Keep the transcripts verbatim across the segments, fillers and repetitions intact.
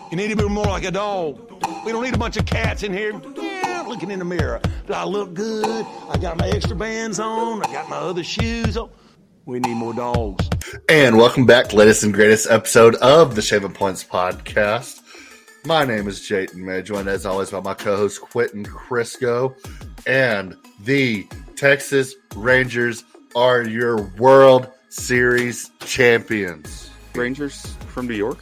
You need to be more like a dog. We don't need a bunch of cats in here yeah, looking in the mirror. Do I look good? I got my extra bands on. I got my other shoes on. We need more dogs. And welcome back to the latest and greatest episode of the Shaving Points Podcast. My name is Jayton May, joined as always by my co-host Quentin Crisco. And the Texas Rangers are your World Series champions. Rangers from New York?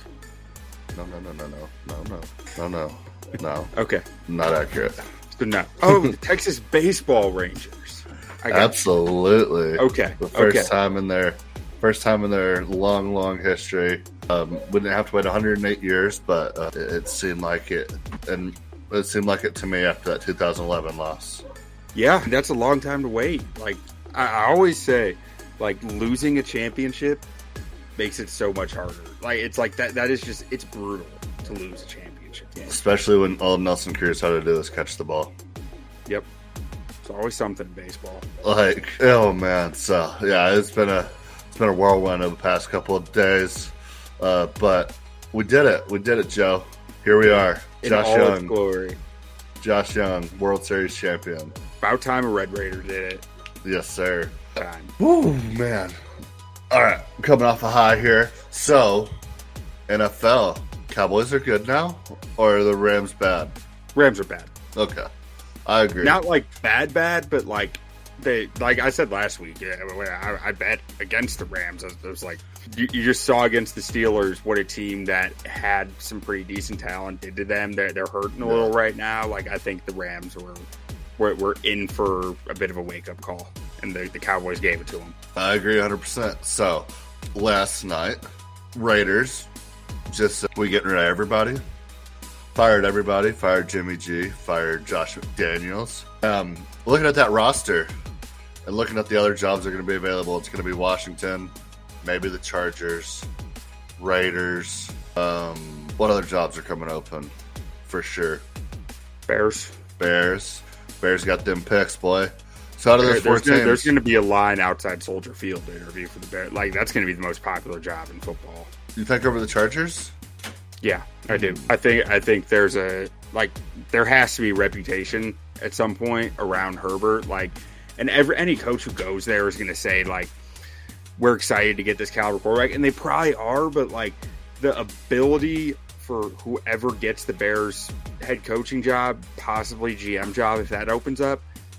No, no, no, no, no, no, no, no, no, no. Okay. Not accurate. So no. Oh, the Texas Baseball Rangers. I got Absolutely. You. Okay. The first okay. time in their first time in their long, long history. Um, we didn't have to wait one hundred eight years, but uh, it, it seemed like it, and it seemed like it to me after that two thousand eleven loss. Yeah, that's a long time to wait. Like I, I always say, like losing a championship makes it so much harder. Like it's like that. That is just it's brutal to lose a championship game. Especially when all Nelson Cruz had to do is catch the ball. Yep, it's always something in baseball. Like oh man, so yeah, it's been a it's been a whirlwind over the past couple of days, uh, but we did it. We did it, Joe. Here we are, In Josh all Young. its glory. Josh Young, World Series champion. About time a Red Raider did it. Yes, sir. Time. Woo, man. All right, coming off a high here. So, N F L, Cowboys are good now, or are the Rams bad? Rams are bad. Okay, I agree. Not like bad, bad, but like they, like I said last week, yeah, I, I bet against the Rams. It was like you, you just saw against the Steelers what a team that had some pretty decent talent did to them. They're they're hurting a Yeah. little right now. Like I think the Rams were were, were in for a bit of a wake up call, and the, the Cowboys gave it to them. I agree one hundred percent. So, last night, Raiders, just uh, we getting rid of everybody. Fired everybody. Fired Jimmy G. Fired Josh McDaniels. Um, looking at that roster and looking at the other jobs that are going to be available, it's going to be Washington, maybe the Chargers, Raiders. Um, what other jobs are coming open? For sure. Bears. Bears. Bears got them picks, boy. So out of those There- four there's, gonna, teams, there's going to be a line outside Soldier Field to interview for the Bears. Like that's going to be the most popular job in football. you think over the Chargers? Yeah, I do. I think I think there's a like there has to be reputation at some point around Herbert. Like, and every any coach who goes there is going to say like, we're excited to get this caliber quarterback, and they probably are. But like the ability for whoever gets the Bears head coaching job, possibly G M job, if that opens up,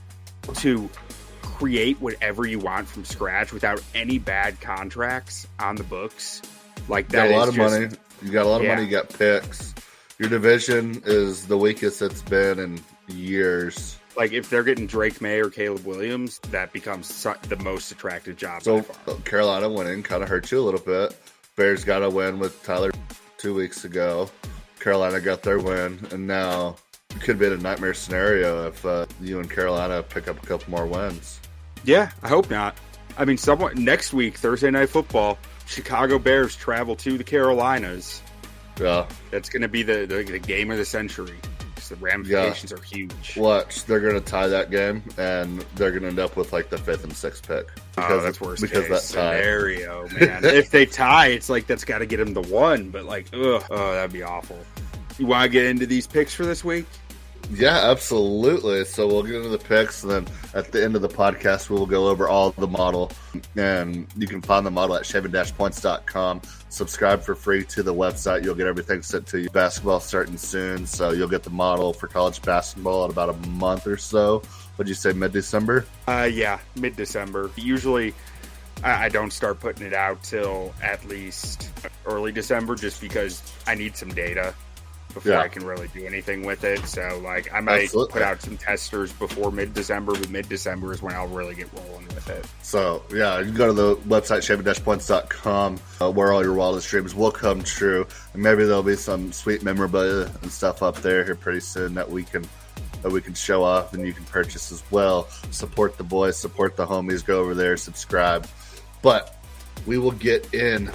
to create whatever you want from scratch without any bad contracts on the books. Like You got that a lot is of just, money. You got a lot of Yeah. money. You got picks. Your division is the weakest it's been in years. Like if they're getting Drake May or Caleb Williams, that becomes su- the most attractive job. So by far. Carolina winning kind of hurt you a little bit. Bears got a win with Tyler two weeks ago. Carolina got their win, and now it could be a nightmare scenario if uh, you and Carolina pick up a couple more wins. Yeah, I hope not. I mean, someone next week, Thursday Night Football, Chicago Bears travel to the Carolinas. Yeah, That's going to be the, the the game of the century. 'Cause the ramifications are huge. watch. They're going to tie that game, and they're going to end up with like the fifth and sixth pick. Oh, that's worst because case that tie. scenario, man. If they tie, it's like that's got to get them the one. But like, ugh, oh, that'd be awful. You want to get into these picks for this week? Yeah, absolutely. So we'll get into the picks, and then at the end of the podcast, we will go over all the model. And you can find the model at shaving dash points dot com. Subscribe for free to the website. You'll get everything sent to you. Basketball starting soon, so you'll get the model for college basketball in about a month or so. Would you say mid-December? Uh, yeah, mid-December. Usually, I, I don't start putting it out till at least early December, just because I need some data before Yeah. I can really do anything with it. So, like, I might Absolutely. put out some testers before mid-December, but mid-December is when I'll really get rolling with it. So, yeah, you can go to the website, shaving dash points dot com, uh, where all your wildest dreams will come true. And maybe there'll be some sweet memorabilia and stuff up there here pretty soon that we can that we can show off and you can purchase as well. Support the boys, support the homies, go over there, subscribe. But we will get in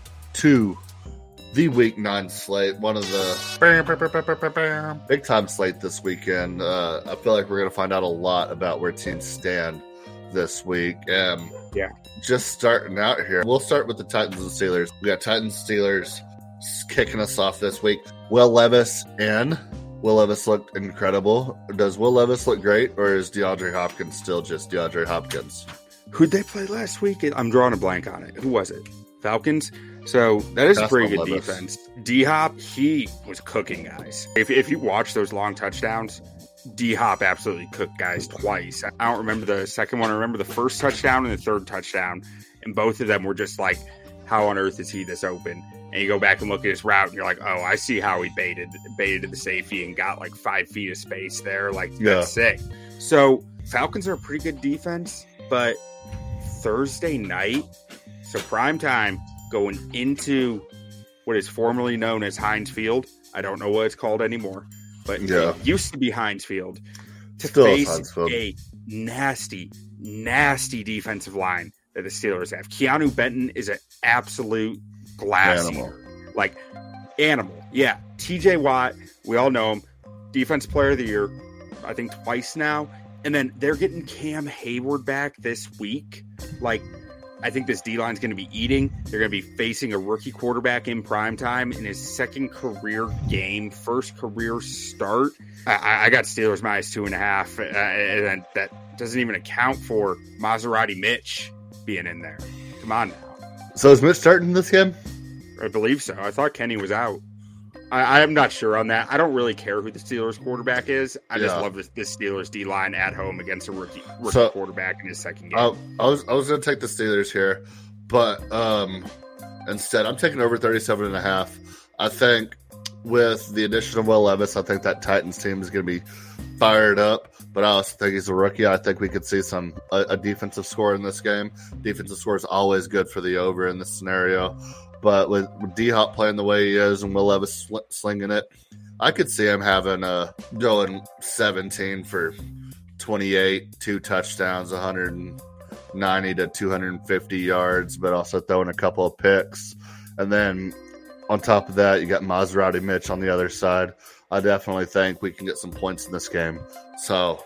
to the week nine slate, one of the big time slate this weekend. Uh, I feel like we're going to find out a lot about where teams stand this week. Um, Yeah. Just starting out here, we'll start with the Titans and Steelers. We got Titans, Steelers. kicking us off this week. Will Levis in. Will Levis looked incredible. Does Will Levis look great, or is DeAndre Hopkins still just DeAndre Hopkins? Who'd they play last week? I'm drawing a blank on it. Who was it? Falcons? So that is That's a pretty good Levis. defense. D-Hop, he was cooking guys. If, if you watch those long touchdowns, D-Hop absolutely cooked guys twice. I don't remember the second one. I remember the first touchdown and the third touchdown, and both of them were just like, how on earth is he this open? And you go back and look at his route, and you're like, oh, I see how he baited baited the safety and got like five feet of space there. Like, Yeah. that's sick. So Falcons are a pretty good defense, but Thursday night, so prime time, going into what is formerly known as Heinz Field. I don't know what it's called anymore, but Yeah. it used to be Heinz Field. To Still is face Heinz Field. a nasty, nasty defensive line that the Steelers have. Keanu Benton is an absolute glass Animal. eater. Like, animal. Yeah. T J Watt, we all know him. Defensive Player of the Year, I think twice now. And then they're getting Cam Hayward back this week. Like, I think this D-line's going to be eating. They're going to be facing a rookie quarterback in primetime in his second career game, first career start. I, I got Steelers minus two and a half, uh, and that doesn't even account for Maserati Mitch being in there. Come on now. So is Mitch starting this game? I believe so. I thought Kenny was out. I, I'm not sure on that. I don't really care who the Steelers quarterback is. I just Yeah. love this, this Steelers D-line at home against a rookie, rookie So- quarterback in his second game. I, I was I was going to take the Steelers here, but um, instead I'm taking over thirty-seven and a half. I think with the addition of Will Levis, I think that Titans team is going to be fired up. But I also think he's a rookie. I think we could see some a, a defensive score in this game. Defensive score is always good for the over in this scenario. But with, with D-Hop playing the way he is and Will Levis sl- slinging it, I could see him having a going seventeen for twenty-eight, two touchdowns, one hundred ninety to two hundred fifty yards, but also throwing a couple of picks. And then on top of that, you got Maserati Mitch on the other side. I definitely think we can get some points in this game. So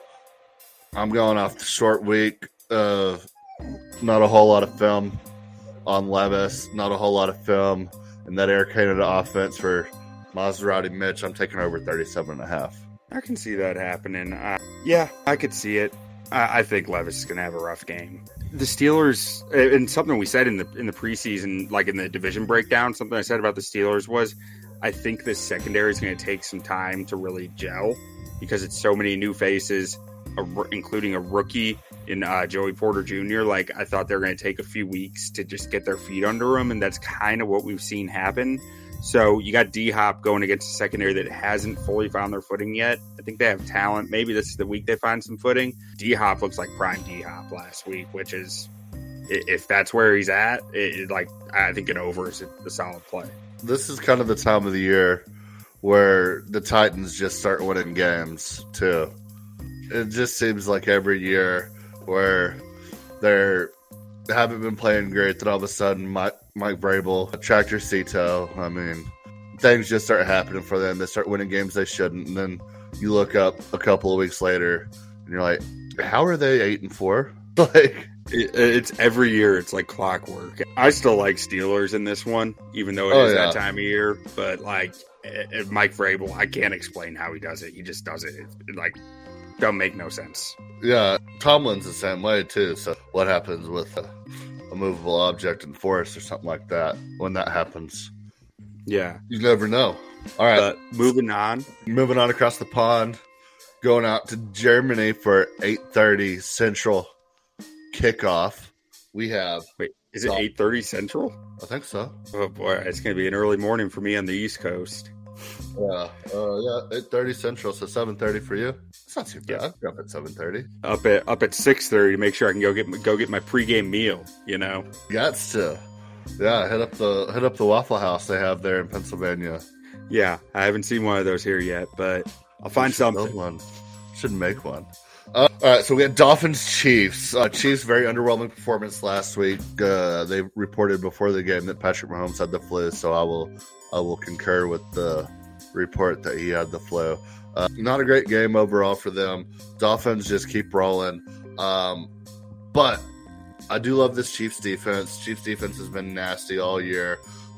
I'm going off the short week. Uh, not a whole lot of film on Levis, not a whole lot of film in that Air Canada offense for Maserati Mitch. I'm taking over thirty-seven and a half. I can see that happening. Uh, yeah, I could see it. I, I think Levis is going to have a rough game. The Steelers, and something we said in the in the preseason, like in the division breakdown, something I said about the Steelers was, I think this secondary is going to take some time to really gel because it's so many new faces, a, including a rookie in uh, Joey Porter Junior Like, I thought they were going to take a few weeks to just get their feet under them, and that's kind of what we've seen happen. So you got D-Hop going against a secondary that hasn't fully found their footing yet. I think they have talent. Maybe this is the week they find some footing. D-Hop looks like prime D-Hop last week, which is, if that's where he's at, it, it, like I think an over is a, a solid play. This is kind of the time of the year where the Titans just start winning games, too. It just seems like every year where they're they haven't been playing great, then all of a sudden Mike, Mike Vrabel, Tractor Cito, I mean, things just start happening for them. They start winning games they shouldn't, and then you look up a couple of weeks later, and you're like, how are they eight and four? Like, it, it's every year. It's like clockwork. I still like Steelers in this one, even though it Oh, is yeah. that time of year. But like it, Mike Vrabel, I can't explain how he does it. He just does it. It's like don't make no sense. yeah, Tomlin's the same way, too. So what happens with a, a movable object in forest or something like that when that happens? Yeah. You never know. All right. But moving on. Moving on across the pond, going out to Germany for eight thirty Central kickoff. We have, Wait, is it Oh. eight thirty Central? I think so. Oh boy, it's going to be an early morning for me on the East Coast. Yeah, uh, yeah, eight thirty Central, so seven thirty for you. It's not too bad. Yeah. I'll be up at seven thirty. Up at up at six thirty to make sure I can go get my, go get my pregame meal. You know. Gots to, yeah. Hit up the hit up the Waffle House they have there in Pennsylvania. Yeah, I haven't seen one of those here yet, but I'll find Should something. build one. Should make one. Uh, all right, so we had Dolphins Chiefs. Uh, Chiefs very underwhelming performance last week. Uh, they reported before the game that Patrick Mahomes had the flu, so I will I will concur with the report that he had the flu. Uh, not a great game overall for them. Dolphins just keep rolling, um, but I do love this Chiefs defense. Chiefs defense has been nasty all year.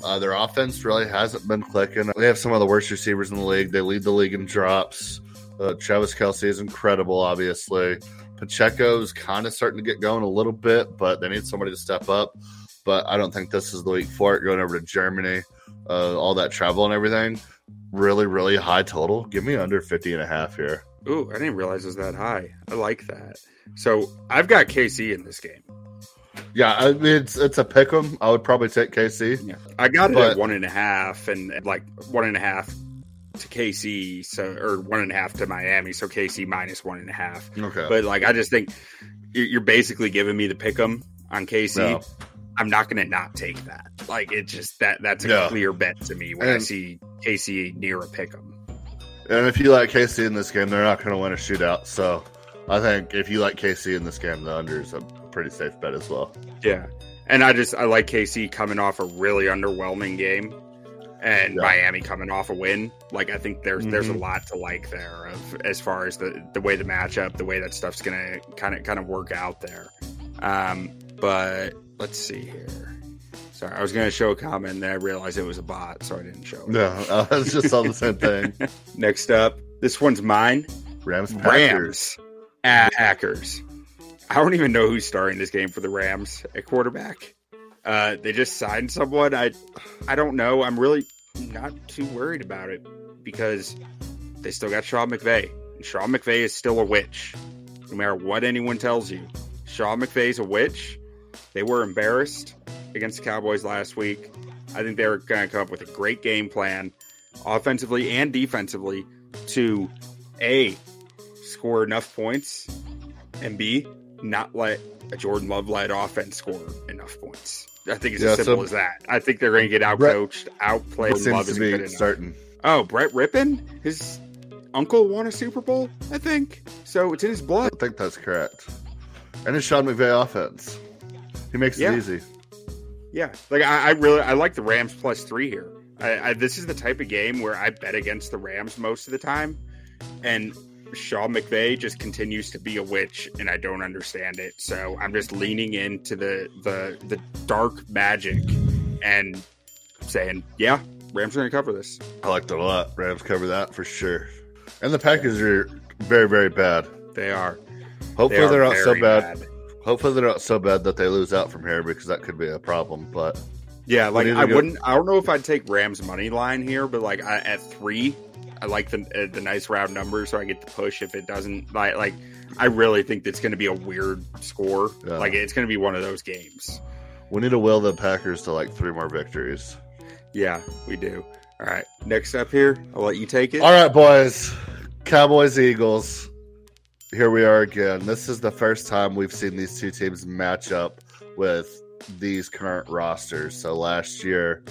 Uh, their offense really hasn't been clicking. They have some of the worst receivers in the league. They lead the league in drops. Uh, Travis Kelce is incredible, obviously. Pacheco's kind of starting to get going a little bit, but they need somebody to step up. But I don't think this is the week for it. Going over to Germany, uh, all that travel and everything. Really, really high total. Give me under fifty and a half here. Ooh, I didn't realize it was that high. I like that. So I've got K C in this game. Yeah, I mean, it's it's a pick 'em. I would probably take K C. Yeah. I got it but, at one and a half, and like one and a half to K C, so or one and a half to Miami, so K C minus one and a half. Okay, but like I just think you're basically giving me the pick 'em on K C. No. I'm not going to not take that. Like it just that that's a yeah. clear bet to me when and, I see K C near a pick 'em. And if you like K C in this game, they're not going to win a shootout. So I think if you like K C in this game, the under is a pretty safe bet as well. Yeah, and I just I like K C coming off a really underwhelming game. And yeah. Miami coming off a win, like I think there's mm-hmm. there's a lot to like there of as far as the, the way the matchup, the way that stuff's gonna kind of kind of work out there. Um, but let's see here. Sorry, I was gonna show a comment, and then I realized it was a bot, so I didn't show it. No, I was just on the same thing. Next up, this one's mine. Rams, Packers. Rams at Packers. I don't even know who's starting this game for the Rams at quarterback. Uh, they just signed someone. I I don't know. I'm really not too worried about it because they still got Sean McVay. And Sean McVay is still a witch. No matter what anyone tells you, Sean McVay's a witch. They were embarrassed against the Cowboys last week. I think they're going to come up with a great game plan, offensively and defensively, to A, score enough points, and B, not let a Jordan Love-led offense score enough points. I think it's yeah, as simple so, as that. I think they're going to get outcoached, outplayed. Seems to be starting. Oh, Brett Rippon? His uncle won a Super Bowl, I think. So it's in his blood. I think that's correct. And it's Sean McVay offense. He makes yeah. it easy. Yeah. Like I, I really I like the Rams plus three here. I, I, this is the type of game where I bet against the Rams most of the time. And Sean McVay just continues to be a witch, and I don't understand it. So I'm just leaning into the the, the dark magic and saying, yeah, Rams are going to cover this. I liked it a lot. Rams cover that for sure. And the Packers are very, very bad. They are. Hopefully they are they're not so bad. bad. Hopefully they're not so bad that they lose out from here because that could be a problem. But yeah, like I go. wouldn't. I don't know if I'd take Rams money line here, but like I, at three. I like the uh, the nice round number, so I get the push if it doesn't. Like, like I really think it's going to be a weird score. Yeah. Like, it's going to be one of those games. We need to will the Packers to like three more victories. Yeah, we do. All right, next up here, I'll let you take it. All right, boys. Cowboys, Eagles. Here we are again. This is the first time we've seen these two teams match up with these current rosters. So last year,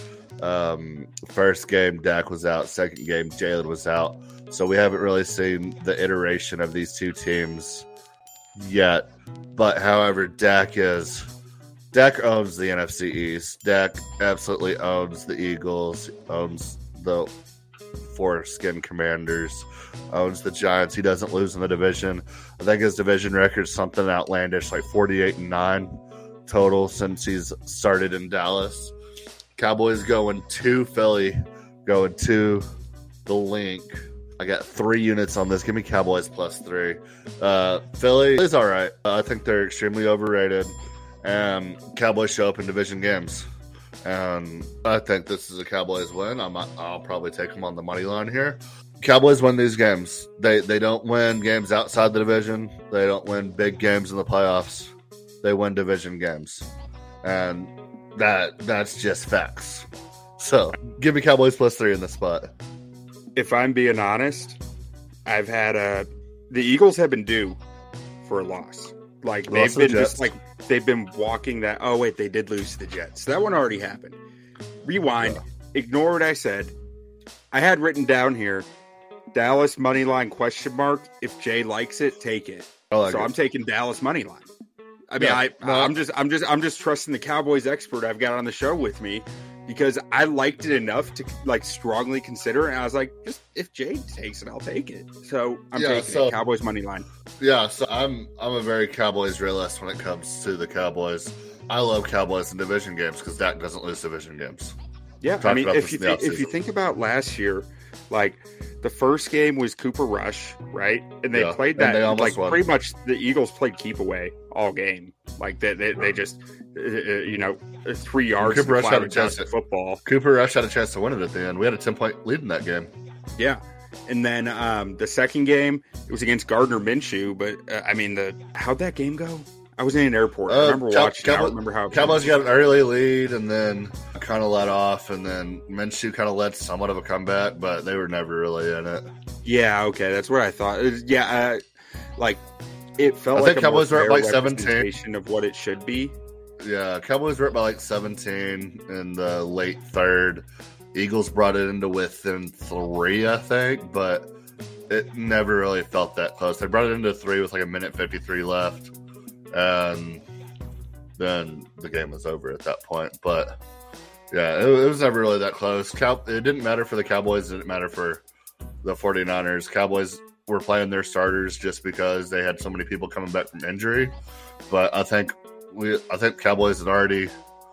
um, first game, Dak was out. Second game, Jalen was out. So we haven't really seen the iteration of these two teams yet. But however, Dak is Dak owns the N F C East. Dak absolutely owns the Eagles, owns the Foreskin Commanders, owns the Giants. He doesn't lose in the division. I think his division record is something outlandish, like forty-eight and nine total since he's started in Dallas. Cowboys going to Philly, going to the Link. I got three units on this. Give me Cowboys plus three. Uh, Philly is all right. Uh, I think they're extremely overrated. And Cowboys show up in division games. And I think this is a Cowboys win. I'm, I'll probably take them on the money line here. Cowboys win these games. They they don't win games outside the division. They don't win big games in the playoffs. They win division games. And that that's just facts. So give me Cowboys plus three in this spot. If I'm being honest, I've had a the Eagles have been due for a loss. Like they've been just like they've been walking that. Oh wait, they did lose to the Jets. That one already happened. Rewind. Yeah. Ignore what I said. I had written down here Dallas money line question mark. If Jay likes it, take it. Like so it. I'm taking Dallas money line. I mean, yeah, I no. I'm just I'm just I'm just trusting the Cowboys expert I've got on the show with me. Because I liked it enough to like strongly consider it. And I was like, just if Jade takes it, I'll take it. So I'm yeah, taking so, it. Cowboys money line. Yeah, so I'm I'm a very Cowboys realist when it comes to the Cowboys. I love Cowboys in division games because Dak doesn't lose division games. Yeah, I mean, if you th- if you think about last year, like the first game was Cooper Rush, right? And they yeah, played that they like won. Pretty much the Eagles played keep away all game. Like they they, they just uh, you know three yards. Cooper Rush had a chance at football. Cooper Rush had a chance to win it at the end. We had a ten point lead in that game. Yeah. And then um, the second game, it was against Gardner Minshew. But, uh, I mean, the how'd that game go? I was in an airport. Uh, I remember Cow- watching Cowboys, I don't remember how Cowboys got an early lead and then kind of let off. And then Minshew kind of led somewhat of a comeback, but they were never really in it. Yeah, okay. That's what I thought. It was, yeah, uh, like, it felt I like think a Cowboys more were up like seventeen of what it should be. Yeah, Cowboys were up by like seventeen in the late third. Eagles brought it into within three, I think, but it never really felt that close. They brought it into three with like a minute fifty-three left, and then the game was over at that point. But yeah, it, it was never really that close. Cow- it didn't matter for the Cowboys. It didn't matter for the 49ers. Cowboys were playing their starters just because they had so many people coming back from injury. But I think we, I think Cowboys had already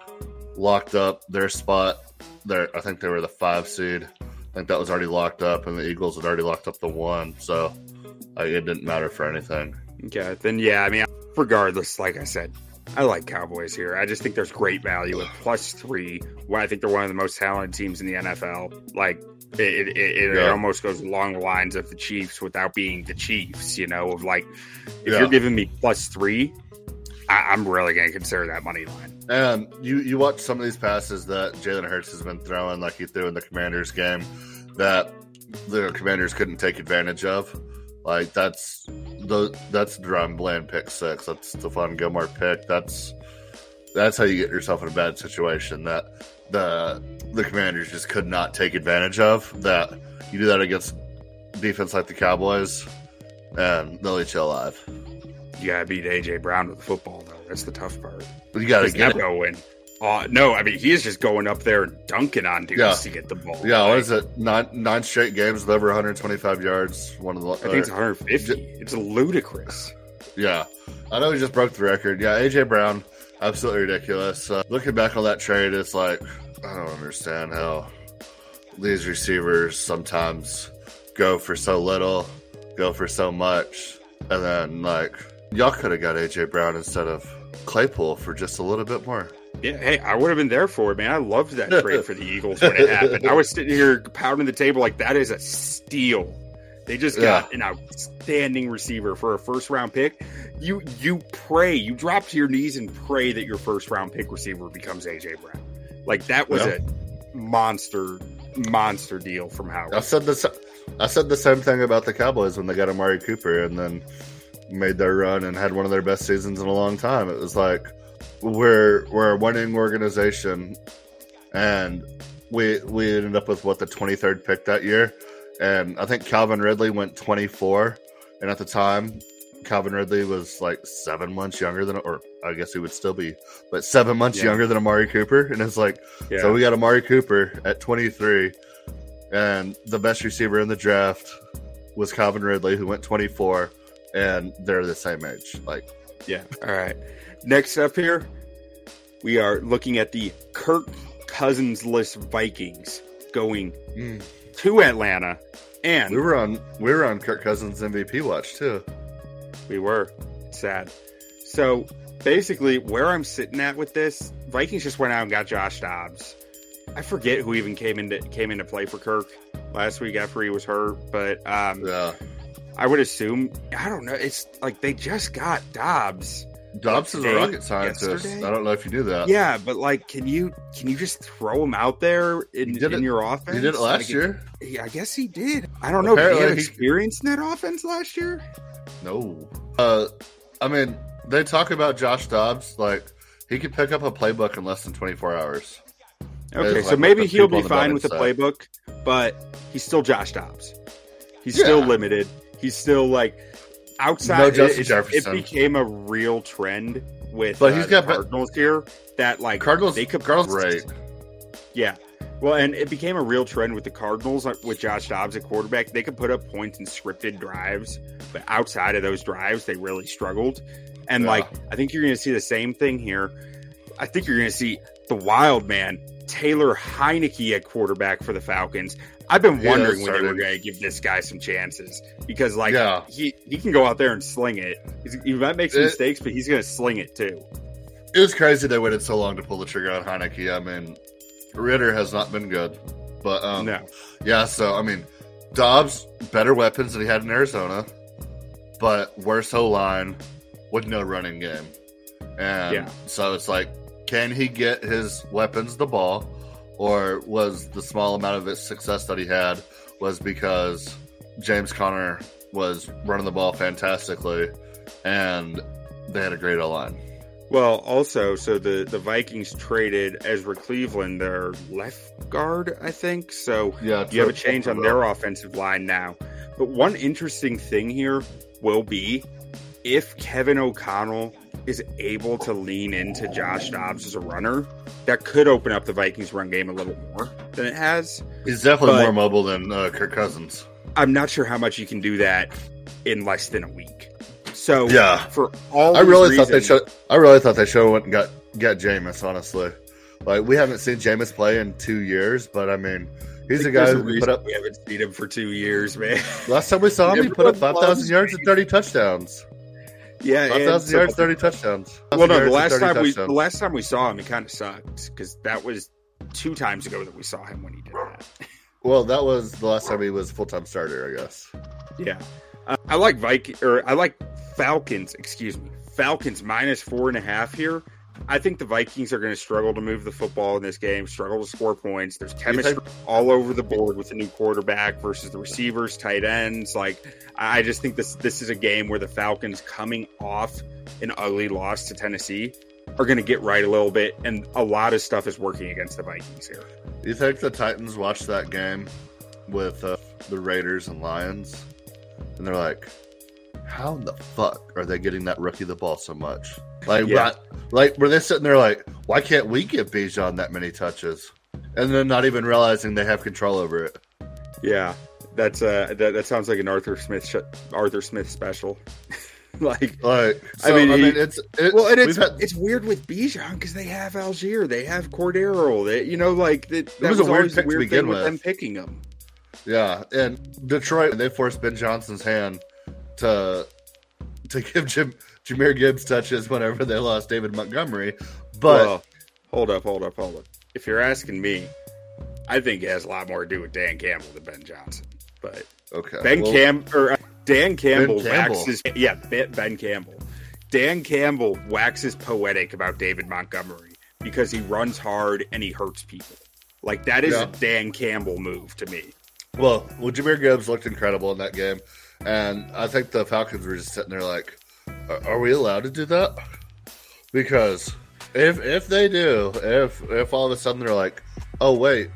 locked up their spot. There, I think they were the five seed. I think that was already locked up, and the Eagles had already locked up the one. So uh, it didn't matter for anything. Okay, then yeah, I mean, regardless, like I said, I like Cowboys here. I just think there's great value at plus three. Well, I think they're one of the most talented teams in the N F L. Like it, it, it, yeah. it almost goes along the lines of the Chiefs without being the Chiefs. You know, of like if yeah. you're giving me plus three, I, I'm really going to consider that money line. And you, you watch some of these passes that Jalen Hurts has been throwing, like he threw in the Commanders game, that the Commanders couldn't take advantage of. Like that's the that's Deron Bland pick six. That's Stephon Gilmore pick. That's that's how you get yourself in a bad situation that the the Commanders just could not take advantage of. That you do that against defense like the Cowboys, and they'll eat you alive. You gotta beat A J Brown with the football, though. That's the tough part. But you gotta He's get not going. Uh, no, I mean he is just going up there and dunking on dudes yeah. to get the ball. Yeah, like, what is it? Nine nine straight games with over one hundred twenty-five yards. One of the I think it's one hundred fifty. It's ludicrous. Yeah, I know he just broke the record. Yeah, A J Brown, absolutely ridiculous. Uh, looking back on that trade, it's like I don't understand how these receivers sometimes go for so little, go for so much, and then like y'all could have got A J Brown instead of Claypool for just a little bit more. Yeah, hey, I would have been there for it, man. I loved that trade for the Eagles when it happened. I was sitting here pounding the table like that is a steal. They just got yeah. an outstanding receiver for a first round pick. You you pray, you drop to your knees and pray that your first round pick receiver becomes A J Brown. Like that was yeah. a monster, monster deal from Howard. I said this. I said the same thing about the Cowboys when they got Amari Cooper and then made their run and had one of their best seasons in a long time. It was like we're we're a winning organization, and we we ended up with what the twenty-third pick that year, and I think Calvin Ridley went twenty-four, and at the time Calvin Ridley was like seven months younger than, or I guess he would still be, but seven months yeah. younger than Amari Cooper, and it's like yeah. so we got Amari Cooper at twenty-three, and the best receiver in the draft was Calvin Ridley, who went twenty-four. And they're the same age. Like, yeah. All right. Next up here, we are looking at the Kirk Cousins-less Vikings going mm. to Atlanta. And we were on we were on Kirk Cousins M V P watch too. We were. Sad. So basically, where I'm sitting at with this, Vikings just went out and got Josh Dobbs. I forget who even came into came into play for Kirk last week after he was hurt, but um, yeah. I would assume, I don't know, it's like they just got Dobbs. Dobbs is a rocket scientist. Yesterday? I don't know if you knew that. Yeah, but like, can you can you just throw him out there in, in your offense? He did it last like, year. Yeah, I guess he did. I don't know Apparently if he had he, experience in that offense last year. No. Uh, I mean, they talk about Josh Dobbs, like, he could pick up a playbook in less than twenty-four hours. Okay, so like maybe he'll be fine with the playbook, but he's still Josh Dobbs. He's yeah. still limited. He's still like outside. No Justin it, Jefferson. It became a real trend with but uh, he's got the Cardinals be- here that like Cardinals. They could Cardinals great. Yeah, well, and it became a real trend with the Cardinals with Josh Dobbs at quarterback. They could put up points in scripted drives, but outside of those drives, they really struggled. And yeah. like, I think you're going to see the same thing here. I think you're going to see the wild man Taylor Heineke at quarterback for the Falcons. I've been Yeah, wondering when they started. were going to give this guy some chances because, like, Yeah. he, he can go out there and sling it. He's, he might make some It- mistakes, but he's going to sling it too. It was crazy they waited so long to pull the trigger on Heineke. I mean, Ritter has not been good. But, um, No. yeah, so, I mean, Dobbs, better weapons than he had in Arizona, but worse O-line with no running game. And Yeah. so it's like, can he get his weapons the ball, or was the small amount of his success that he had was because James Conner was running the ball fantastically and they had a great O-line? Well, also, so the, the Vikings traded Ezra Cleveland, their left guard, I think. So Yeah, you have a change on their offensive line now. But one interesting thing here will be if Kevin O'Connell is able to lean into Josh Dobbs as a runner, that could open up the Vikings run game a little more than it has. He's definitely But- more mobile than uh, Kirk Cousins. I'm not sure how much you can do that in less than a week. So Yeah. for all I these really thought they reasons- should. I really thought they should have went and got got Jameis. Honestly, like we haven't seen Jameis play in two years, but I mean, he's a guy There's a who reason put up. we haven't seen him for two years, man. Last time we saw him, he put up five thousand yards and thirty touchdowns. Yeah, Five and thousand so- yards, thirty touchdowns. Well, no, the one thousand yards and last thirty time we the touchdowns. last time we saw him, he kind of sucked because that was two times ago that we saw him when he did that. Well, that was the last time he was full time starter, I guess. Yeah, uh, I like Viking or I like Falcons. Excuse me, Falcons minus four and a half here. I think the Vikings are going to struggle to move the football in this game, struggle to score points. There's chemistry all over the board with the new quarterback versus the receivers, tight ends. Like, I just think this this is a game where the Falcons, coming off an ugly loss to Tennessee, are going to get right a little bit, and a lot of stuff is working against the Vikings here. You think the Titans watched that game with uh, the Raiders and Lions, and they're like, "How in the fuck are they getting that rookie the ball so much?" Like, Yeah. not, like were they sitting there like, "Why can't we give Bijan that many touches?" And then not even realizing they have control over it. Yeah, that's uh, that, that sounds like an Arthur Smith sh- Arthur Smith special. like, Like, I so, I mean, mean, he- it's it, well, and we've it's had- it's weird with Bijan because they have Algier, they have Cordero, they you know like that, that was was, a weird always pick a to weird begin thing with with. them picking them. Yeah, and Detroit, they forced Ben Johnson's hand to to give Jim Jahmyr Gibbs touches whenever they lost David Montgomery. But Well, hold up, hold up, hold up. If you're asking me, I think it has a lot more to do with Dan Campbell than Ben Johnson. But okay, Ben well, Cam or uh, Dan Campbell, Ben Campbell. waxes yeah Ben, Ben Campbell. Dan Campbell waxes poetic about David Montgomery because he runs hard and he hurts people. Like that is Yeah. a Dan Campbell move to me. Well, well, Jahmyr Gibbs looked incredible in that game, and I think the Falcons were just sitting there like, "Are, are we allowed to do that?" Because if if they do, if if all of a sudden they're like, "Oh wait,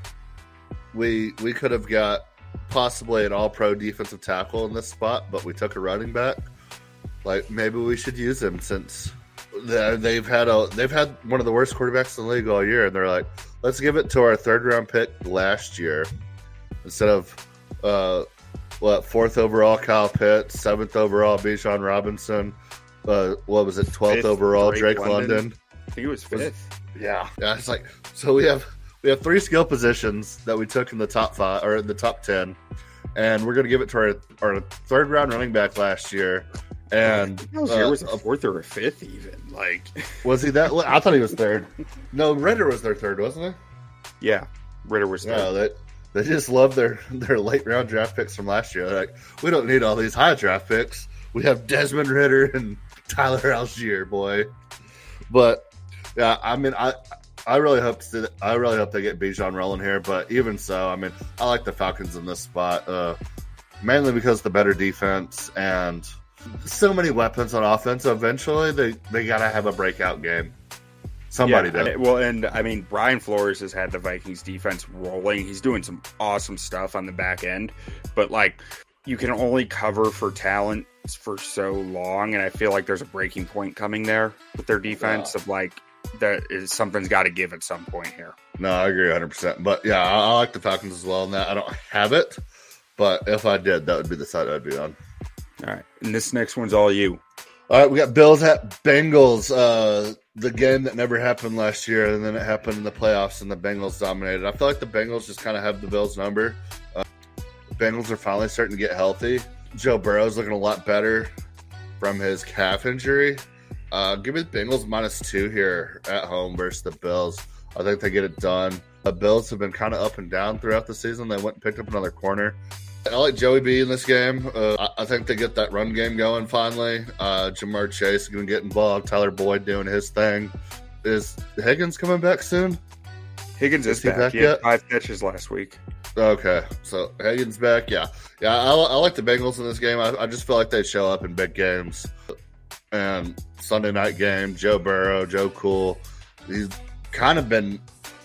we we could have got possibly an All-Pro defensive tackle in this spot, but we took a running back," like maybe we should use him since they- they've had a they've had one of the worst quarterbacks in the league all year, and they're like, "Let's give it to our third round pick last year." Instead of, uh, what, fourth overall Kyle Pitts, seventh overall Bijan Robinson, uh, what was it, twelfth Fifth, overall Drake Drake London. London. I think it was fifth. Yeah, yeah. It's like, so we have we have three skill positions that we took in the top five or in the top ten, and we're gonna give it to our our third round running back last year. And Algier uh, was a fourth or a fifth even. Like was he that? I thought he was third. No, Ritter was their third, wasn't yeah, Ritter was he? third. Yeah, that. They just love their, their late round draft picks from last year. They're like, we don't need all these high draft picks. We have Desmond Ritter and Tyler Algier, boy. But yeah, I mean, I I really hope to, I really hope they get Bijan rolling here. But even so, I mean, I like the Falcons in this spot, uh, mainly because the better defense and so many weapons on offense. Eventually, they they gotta have a breakout game. Somebody yeah, did. I- well, and I mean, Brian Flores has had the Vikings defense rolling. He's doing some awesome stuff on the back end, but like you can only cover for talent for so long, and I feel like there's a breaking point coming there with their defense Yeah. of like that is something's got to give at some point here. No, I agree one hundred percent. But yeah, I, I like the Falcons as well in that. I don't have it, but if I did, that would be the side I'd be on. All right, and this next one's all you. All right, we got Bills at Bengals. Uh, the game that never happened last year, and then it happened in the playoffs, and the Bengals dominated. I feel like the Bengals just kind of have the Bills' number. Uh, the Bengals are finally starting to get healthy. Joe Burrow's looking a lot better from his calf injury. Uh, give me the Bengals minus two here at home versus the Bills. I think they get it done. The Bills have been kind of up and down throughout the season. They went and picked up another corner. I like Joey B in this game. Uh, I, I think they get that run game going finally. Uh, Jamar Chase is going to get involved. Tyler Boyd doing his thing. Is Higgins coming back soon? Higgins is, is back. back He had yet? five catches last week. Okay, so Higgins back. Yeah, yeah. I, I like the Bengals in this game. I, I just feel like they show up in big games. And Sunday night game, Joe Burrow, Joe Cool. He's kind of been.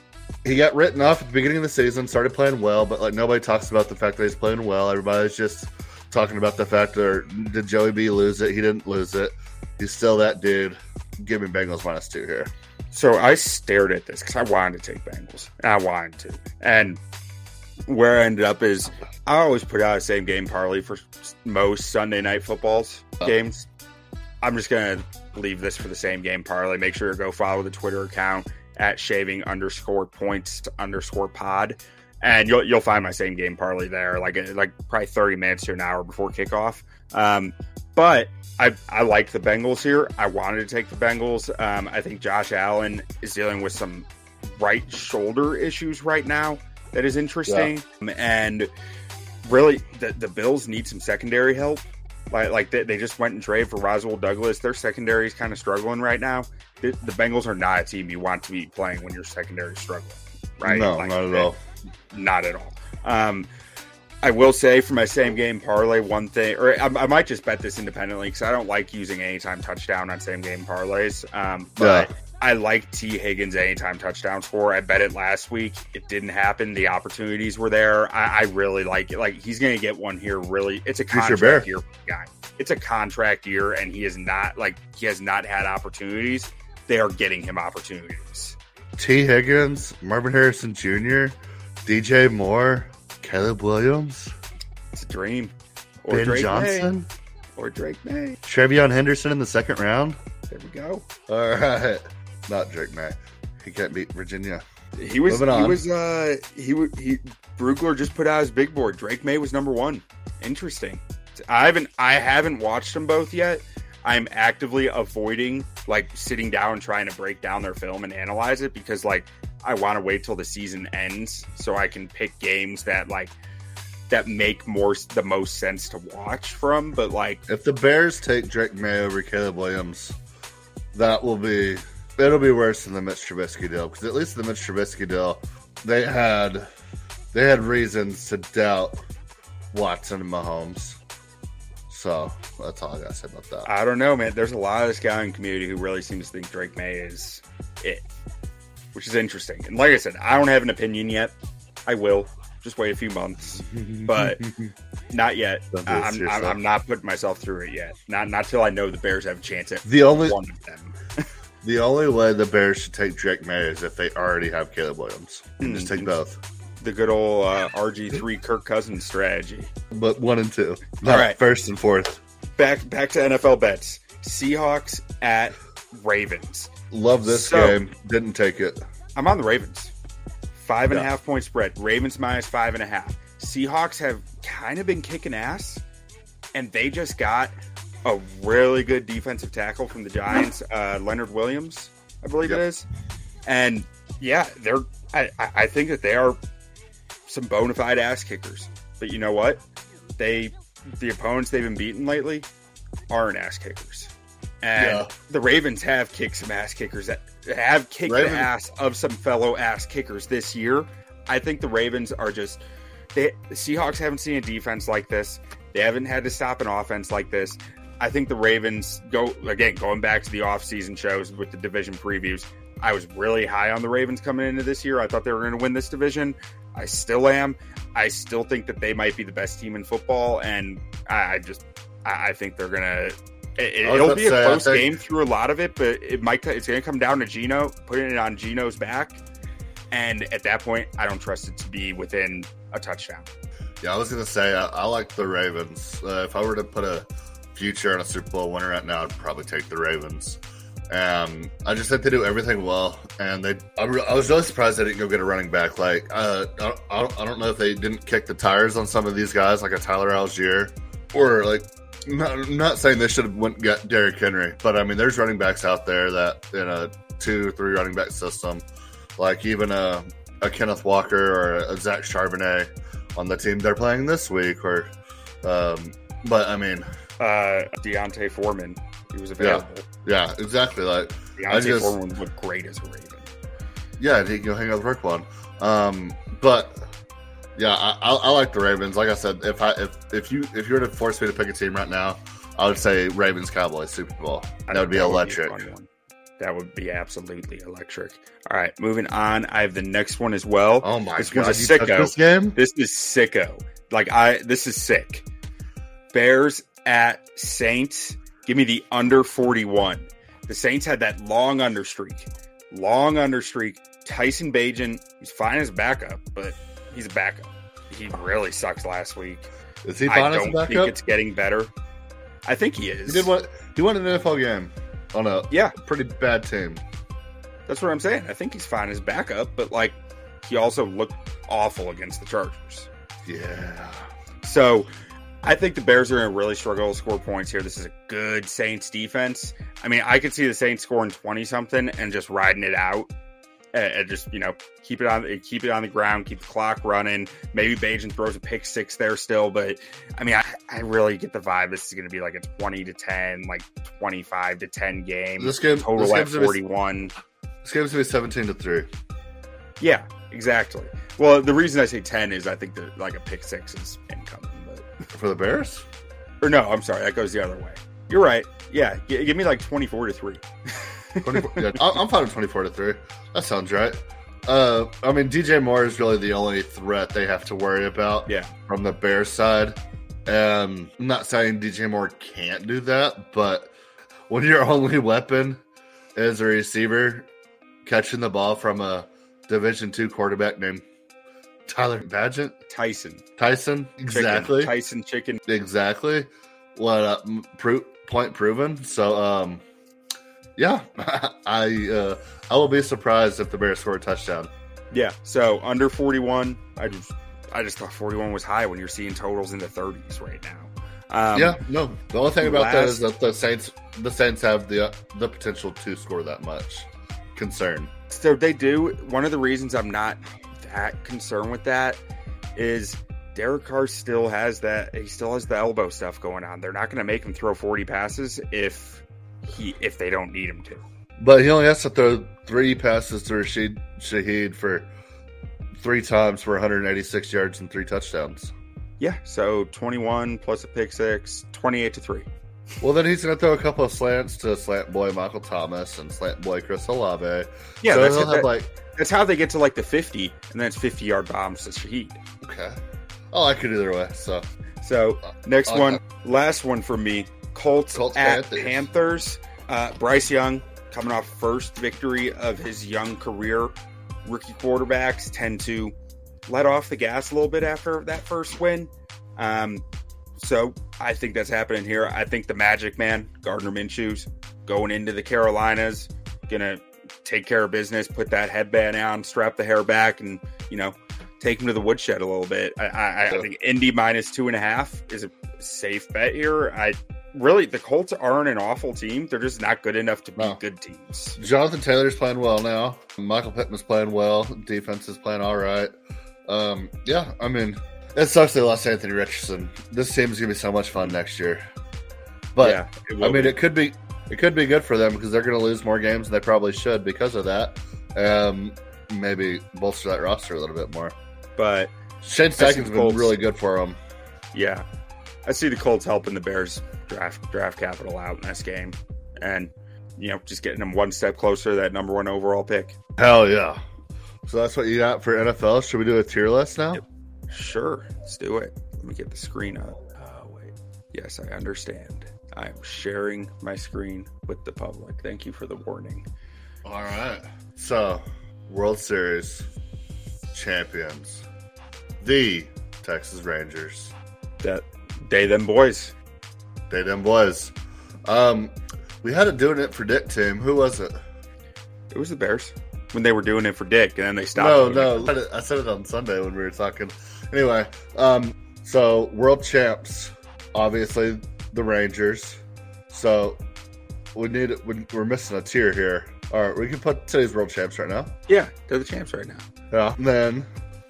He got written off at the beginning of the season, started playing well, but like nobody talks about the fact that he's playing well. Everybody's just talking about the fact that did Joey B lose it? He didn't lose it. He's still that dude. Give me Bengals minus two here. So I stared at this because I wanted to take Bengals. I wanted to. And where I ended up is I always put out a same game parlay for most Sunday night footballs oh. games. I'm just going to leave this for the same game parlay. Make sure to go follow the Twitter account at shaving underscore points underscore pod. And you'll you'll find my same game parlay there, like like probably thirty minutes to an hour before kickoff. Um, but I I like the Bengals here. I wanted to take the Bengals. Um, I think Josh Allen is dealing with some right shoulder issues right now. That is interesting. Yeah. And really, the, the Bills need some secondary help. Like, like they, they just went and traded for Roswell Douglas. Their secondary is kind of struggling right now. The, the Bengals are not a team you want to be playing when your secondary is struggling, right? No, like, not at they, all. Not at all. Um, I will say for my same game parlay, one thing, or I, I might just bet this independently because I don't like using anytime touchdown on same game parlays. Um, but yeah. I like T. Higgins anytime touchdown score. I bet it last week. It didn't happen. The opportunities were there. I, I really like it. Like he's going to get one here. Really, it's a contract year for the guy. It's a contract year, and he is not like he has not had opportunities. They are getting him opportunities. T. Higgins, Marvin Harrison Junior, D J Moore, Caleb Williams. It's a dream. Or Ben Drake Johnson. May. Or Drake May. Trevion Henderson in the second round. There we go. All right. Not Drake May. He can't beat Virginia. He was. Moving on. He was. Uh. He. He. Brugler just put out his big board. Drake May was number one. Interesting. I haven't. I haven't watched them both yet. I'm actively avoiding like sitting down and trying to break down their film and analyze it because like I want to wait till the season ends so I can pick games that like that make more the most sense to watch from. But like, if the Bears take Drake May over Caleb Williams, that will be. It'll be worse than the Mitch Trubisky deal because at least the Mitch Trubisky deal, they had they had reasons to doubt Watson and Mahomes. So that's all I gotta say about that. I don't know, man. There's a lot of this guy in the community who really seems to think Drake May is it, which is interesting. And like I said, I don't have an opinion yet. I will. Just wait a few months, but not yet. I'm, I'm, I'm not putting myself through it yet. Not not till I know the Bears have a chance at the only one of them. The only way the Bears should take Drake May is if they already have Caleb Williams. And just take both. The good old uh, R G three Kirk Cousins strategy. But one and two. All right. First and fourth. Back back to N F L bets. Seahawks at Ravens. Love this so, game. Didn't take it. I'm on the Ravens. Five and yeah. a half point spread. Ravens minus five and a half. Seahawks have kind of been kicking ass. And they just got a really good defensive tackle from the Giants, uh, Leonard Williams, I believe yep. it is. And yeah, they're. I, I think that they are some bona fide ass kickers. But you know what? They the opponents they've been beaten lately aren't ass kickers. And yeah. the Ravens have kicked some ass kickers that have kicked Raven. the ass of some fellow ass kickers this year. I think the Ravens are just they the Seahawks haven't seen a defense like this. They haven't had to stop an offense like this. I think the Ravens go again, going back to the offseason shows with the division previews. I was really high on the Ravens coming into this year. I thought they were going to win this division. I still am. I still think that they might be the best team in football, and I, I just I think they're going to. It, it'll be a say, close think... game through a lot of it, but it might. It's going to come down to Geno, putting it on Geno's back, and at that point, I don't trust it to be within a touchdown. Yeah, I was going to say I, I like the Ravens. Uh, if I were to put a future on a Super Bowl winner right now, I'd probably take the Ravens. Um, I just think they do everything well, and they. I, re- I was really surprised they didn't go get a running back. Like, uh, I, I, don't, I don't know if they didn't kick the tires on some of these guys, like a Tyler Algier, or like. Not, not saying they should have went and got Derrick Henry, but I mean, there's running backs out there that in a two, three running back system, like even a, a Kenneth Walker or a Zach Charbonnet on the team they're playing this week, or, um, but I mean, uh, Deontay Foreman, he was available. Yeah, yeah, exactly. Like Deontay just, Foreman would look great as a Raven. Yeah, he can go hang out with Roquan. Um, but. Yeah, I, I, I like the Ravens. Like I said, if I if if you if you were to force me to pick a team right now, I would say Ravens Cowboys Super Bowl. That would be that electric. Would be that would be absolutely electric. All right, moving on. I have the next one as well. Oh my this god, was a sicko. This game? This is sicko. Like I, this is sick. Bears at Saints. Give me the under forty-one. The Saints had that long under streak. Long under streak. Tyson Bagent, he's fine as a backup, but he's a backup. He really sucks last week. Is he fine I as a don't backup? think it's getting better. I think he is. He did what? He won an N F L game on a yeah pretty bad team. That's what I'm saying. I think he's fine as backup, but like he also looked awful against the Chargers. Yeah. So I think the Bears are going to really struggle to score points here. This is a good Saints defense. I mean, I could see the Saints scoring twenty something and just riding it out. And just, you know, keep it on keep it on the ground, keep the clock running. Maybe Bagent throws a pick six there still, but I mean, I, I really get the vibe this is going to be like a twenty to ten, like twenty-five to ten game. This game total this at forty-one. Be, this game's going to be seventeen to three. Yeah, exactly. Well, the reason I say ten is I think that like a pick six is incoming. But for the Bears? Or no, I'm sorry, that goes the other way. You're right. Yeah, g- give me like twenty-four to three. twenty-four, yeah, I'm fine with twenty-four to three. That sounds right. Uh, I mean, D J Moore is really the only threat they have to worry about. Yeah. From the Bears side. Um, I'm not saying D J Moore can't do that, but when your only weapon is a receiver catching the ball from a Division two quarterback named Tyler Bagent, Tyson, Tyson, exactly, Chicken. Tyson Chicken, exactly. What uh, pro- point proven? So, um. Yeah, I uh, I will be surprised if the Bears score a touchdown. Yeah, so under forty-one, I just I just thought forty-one was high when you're seeing totals in the thirties right now. Um, yeah, no. The only thing about last, that is that the Saints the Saints have the uh, the potential to score that much. Concern. So they do. One of the reasons I'm not that concerned with that is Derek Carr still has that. He still has the elbow stuff going on. They're not going to make him throw forty passes if. He, if they don't need him to. But he only has to throw three passes to Rashid Shaheed for three times for one hundred eighty-six yards and three touchdowns. Yeah, so twenty-one plus a pick six, twenty-eight to three. Well, then he's going to throw a couple of slants to slant boy Michael Thomas and slant boy Chris Olave. Yeah, so that's, he'll that, have like, that's how they get to like the fifty, and then it's fifty-yard bombs to Shaheed. Okay. I like it either way. So, so next uh, one, uh, last one for me. Colts, Colts at Panthers. Panthers. Uh, Bryce Young coming off first victory of his young career. Rookie quarterbacks tend to let off the gas a little bit after that first win. Um, so I think that's happening here. I think the Magic Man, Gardner Minshew's going into the Carolinas, going to take care of business, put that headband on, strap the hair back, and, you know, take him to the woodshed a little bit. I, I, I think Indy minus two and a half is a safe bet here. I really, the Colts aren't an awful team. They're just not good enough to be no. good teams. Jonathan Taylor's playing well now. Michael Pittman's playing well. Defense is playing all right. Um, yeah, I mean, it sucks they lost Anthony Richardson. This team's gonna be so much fun next year. But yeah, I mean, be. it could be it could be good for them because they're going to lose more games than they probably should because of that. Um, maybe bolster that roster a little bit more. But Shane Steichen's been really good for them. Yeah, I see the Colts helping the Bears draft draft capital out in this game, and you know, just getting them one step closer to that number one overall pick. Hell yeah! So that's what you got for N F L. Should we do a tier list now? Yep. Sure, let's do it. Let me get the screen up. Oh wait, yes, I understand. I am sharing my screen with the public. Thank you for the warning. All right. So, World Series champions, the Texas Rangers. That they them boys. They them boys. Um, We had it doing it for Dick team. Who was it? It was the Bears when they were doing it for Dick, and then they stopped. No, no. I said it on Sunday when we were talking. Anyway, um, so world champs, obviously the Rangers. So we need we're missing a tier here. All right, we can put today's world champs right now. Yeah, they're the champs right now. Yeah. And then,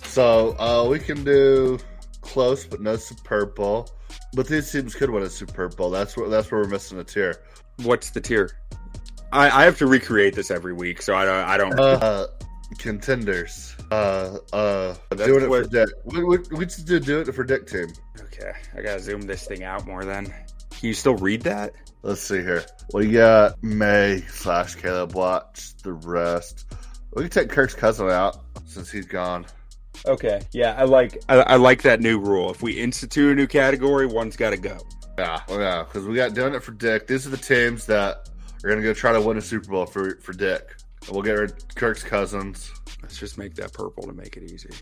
so uh, we can do close, but no Superb Bowl. But these teams could win a Superb Bowl. That's where that's where we're missing a tier. What's the tier? I, I have to recreate this every week, so I don't. I don't. Uh, contenders. Uh, uh, doing it what, for Dick. We, we, we just do do it for Dick team. Okay, I gotta zoom this thing out more. Then, can you still read that? Let's see here. We got May slash Caleb Watch. The rest. We can take Kirk's cousin out since he's gone. Okay, yeah, I like I, I like that new rule. If we institute a new category, one's got to go. Yeah, well, yeah, because we got doing it for Dick. These are the teams that are going to go try to win a Super Bowl for for Dick. And we'll get rid of Kirk's cousins. Let's just make that purple to make it easy.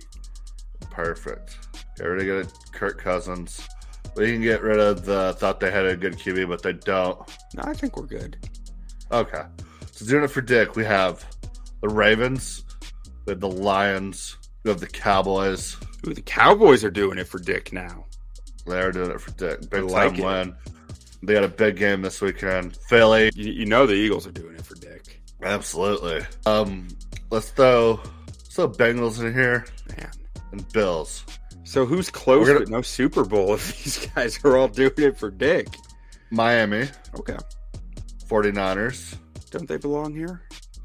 Perfect. Get rid of Kirk Cousins. We can get rid of the thought they had a good Q B, but they don't. No, I think we're good. Okay. So doing it for Dick, we have the Ravens, we have the Lions, we have the Cowboys. Ooh, the Cowboys are doing it for Dick now. They're doing it for Dick. Big like time it. win. They got a big game this weekend. Philly. You, you know the Eagles are doing it for Dick. Absolutely. Um, let's throw, let's throw Bengals in here. Man. And Bills. So who's close gonna, but no Super Bowl if these guys are all doing it for Dick? Miami. Okay. forty-niners. Don't they belong here?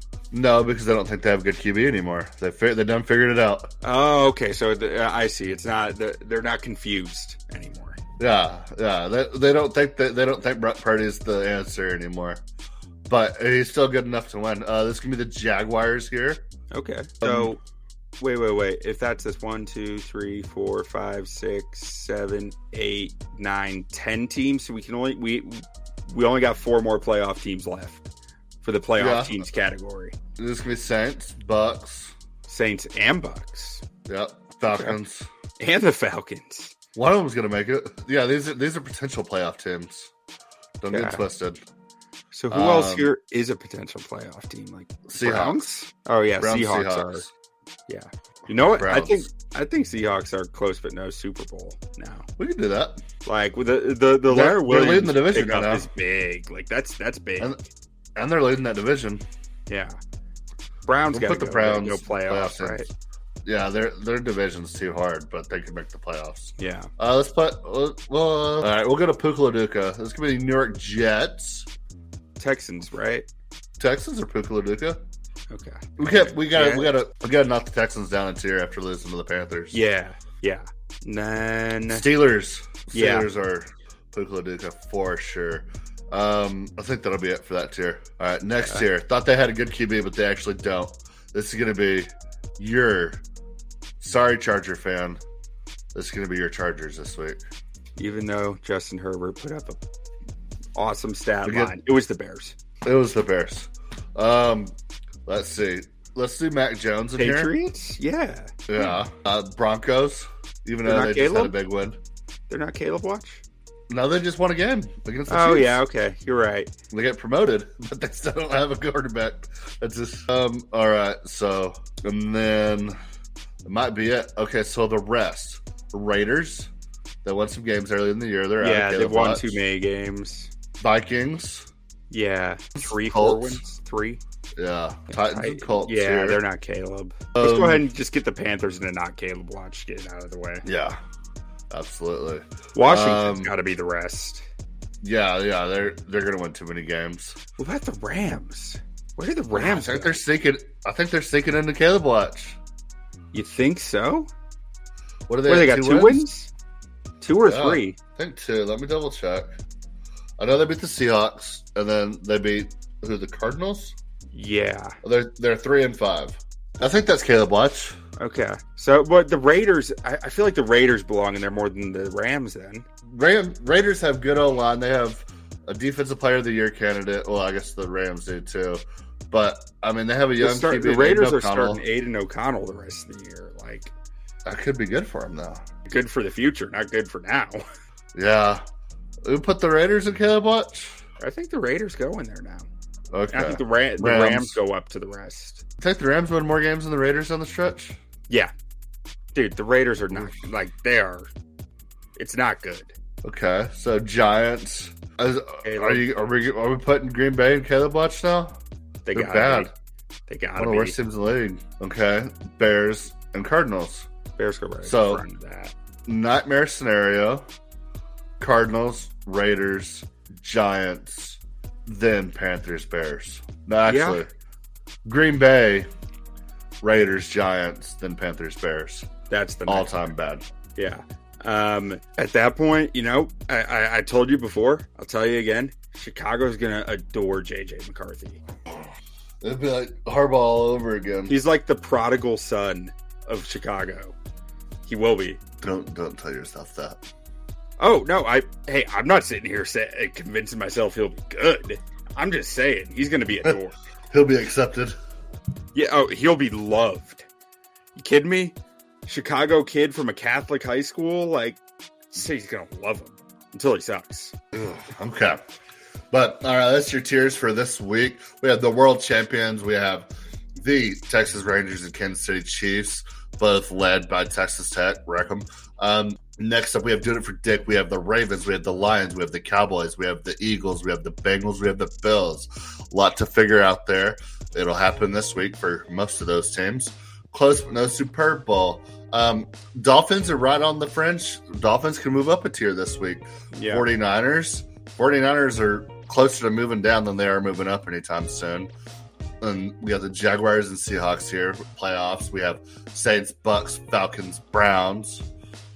No, because I don't think they have a good Q B anymore. They fi- they done figured it out. Oh, okay. So the, uh, I see. It's not they're not confused anymore. Yeah, yeah. They, they don't think that they don't think Brock Purdy is the answer anymore. But he's still good enough to win. Uh, this can be the Jaguars here. Okay. So um, wait, wait, wait. If that's this one, two, three, four, five, six, seven, eight, nine, ten teams, so we can only we we only got four more playoff teams left for the playoff yeah. teams category. This can be Saints, Bucks, Saints and Bucks. Yep, Falcons, okay. And the Falcons. One of them's gonna make it. Yeah, these are these are potential playoff teams. Don't okay. get twisted. So who um, else here is a potential playoff team? Like Seahawks. Browns? Oh yeah, Browns, Seahawks, Seahawks are. Yeah. You know what? Browns. I think I think Seahawks are close, but no Super Bowl now. We can do that. Like with the the the they're, Larry Williams they're leading the division pickup now. is big. Like that's that's big. And, and they're leading that division. Yeah. Browns we'll got to put the go, Browns go playoffs, playoffs, right? Yeah, their their division's too hard, but they can make the playoffs. Yeah. Uh, let's put. Well, all right, we'll go to Puka Duka. This could be the New York Jets, Texans, right? Texans or Puka Duka? Okay. We got we got yeah. we got to we got to knock the Texans down a tier after losing to the Panthers. Yeah, yeah. And then Steelers. Yeah. Steelers are Puka Duka for sure. Um, I think that'll be it for that tier. All right, next yeah. tier. Thought they had a good Q B, but they actually don't. This is going to be your sorry Charger fan. This is going to be your Chargers this week. Even though Justin Herbert put up a awesome stat Forget, line, it was the Bears. It was the Bears. Um, let's see. Let's do Mac Jones in Patriots? here. Patriots? Yeah. Yeah. Uh, Broncos, even They're though they Caleb? just had a big win. They're not Caleb Watch? No, they just won a game against the Oh, Chiefs. yeah, okay. You're right. They get promoted, but they still don't have a quarterback. That's just um. All right, so and then it might be it. Okay, so the rest, the Raiders, they won some games early in the year. They're yeah, out of they've won Watch. too many games. Vikings, yeah, three, Colts. four wins, three. Yeah, Titans and Colts. Yeah, here. they're not Caleb. Um, Let's go ahead and just get the Panthers and the not Caleb Watch getting out of the way. Yeah, absolutely. Washington's um, got to be the rest. Yeah, yeah, they're they're gonna win too many games. What about the Rams? Where are the Rams? I think they're sinking. I think they're sinking into Caleb Watch. You think so? What do they? What, they got two wins? wins? Two or yeah, three? I think two. Let me double check. I know they beat the Seahawks, and then they beat who? The Cardinals. Yeah, they're they're three and five. I think that's Caleb Watch. Okay, so but the Raiders, I, I feel like the Raiders belong in there more than the Rams. Then Ram, Raiders have good O line. They have a defensive player of the year candidate. Well, I guess the Rams do too. But I mean, they have a young start, Q B. The Raiders Aiden are starting Aiden O'Connell the rest of the year. Like that could be good for him though. Good for the future, not good for now. Yeah, we put the Raiders in Caleb Watch. I think the Raiders go in there now. Okay. I think the, Ra- the Rams. Rams go up to the rest. I think the Rams win more games than the Raiders on the stretch. Yeah. Dude, the Raiders are not, like, they are, it's not good. Okay, so Giants. As, Caleb. are you? Are we? Are we putting Green Bay and Caleb watch now? They They're got bad. They got One of the worst teams in the league. Okay, Bears and Cardinals. Bears go right So- in front of that. Nightmare scenario: Cardinals, Raiders, Giants, then Panthers, Bears. No, actually, Yeah. Green Bay, Raiders, Giants, then Panthers, Bears. That's the All next time bad. Yeah. Um, at that point, you know, I, I, I told you before, I'll tell you again, Chicago's going to adore J J McCarthy. It'd be like Harbaugh all over again. He's like the prodigal son of Chicago. He will be. Don't don't tell yourself that. Oh, no, I, hey, I'm not sitting here say, convincing myself he'll be good. I'm just saying he's going to be adored. He'll be accepted. Yeah, oh, he'll be loved. You kidding me? Chicago kid from a Catholic high school, like, say he's gonna love him until he sucks. Ugh, okay. But, all right, that's your tiers for this week. We have the world champions. We have the Texas Rangers and Kansas City Chiefs, both led by Texas Tech. Wreck 'em. Um, next up, we have Doing It for Dick. We have the Ravens. We have the Lions. We have the Cowboys. We have the Eagles. We have the Bengals. We have the Bills. A lot to figure out there. It'll happen this week for most of those teams. Close but no Super Bowl. Um, Dolphins are right on the fringe. Dolphins can move up a tier this week. Yeah. 49ers. 49ers are closer to moving down than they are moving up anytime soon. And we got the Jaguars and Seahawks here. Playoffs. We have Saints, Bucks, Falcons, Browns.